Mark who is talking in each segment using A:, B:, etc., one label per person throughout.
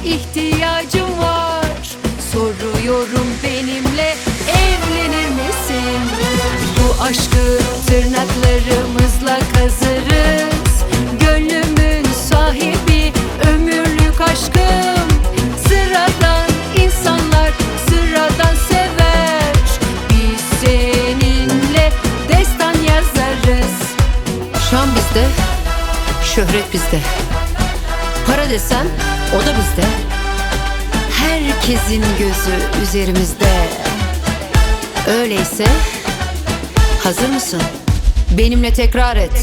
A: ihtiyacım var. Soruyorum, benimle evlenir misin? Bu aşkı tırnaklarımızla kazırız. Gönlümün sahibi, ömürlük aşkım. Sıradan insanlar sıradan sever. Biz seninle destan yazarız. Şan bizde, şöhret bizde. Para desen o da bizde. Herkesin gözü üzerimizde. Öyleyse hazır mısın? Benimle tekrar et.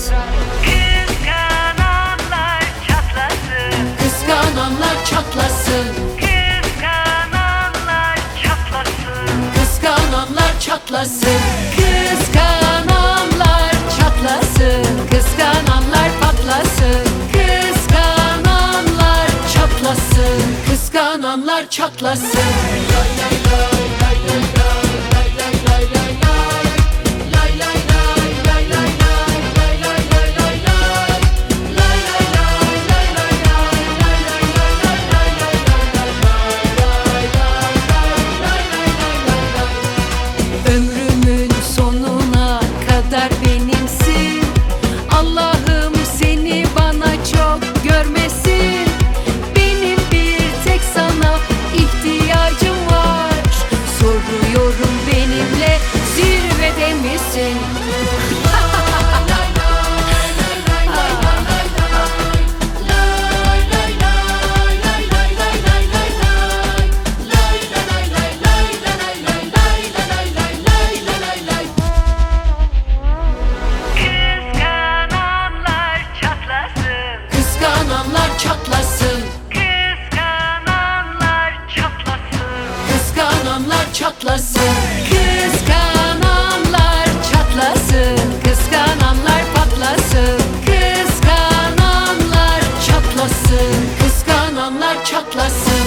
B: Kıskananlar çatlasın.
A: Kıskananlar çatlasın.
B: Kıskananlar çatlasın.
A: Kıskananlar çatlasın. Kıskananlar çatlasın. Kıskananlar patlasın. Kıskananlar çatlasın. Kıskananlar çatlasın. Ömrümün sonuna kadar benimsin. Allah'ım seni bana çok görmesin. Benim bir tek sana ihtiyacım var. Soruyorum, benimle zirvede misin?
B: Kıskananlar çatlasın.
A: Kıskananlar çatlasın.
B: Kıskananlar çatlasın.
A: Kıskananlar çatlasın. Kıskananlar çatlasın. Kıskananlar patlasın. Kıskananlar çatlasın. Kıskananlar çatlasın.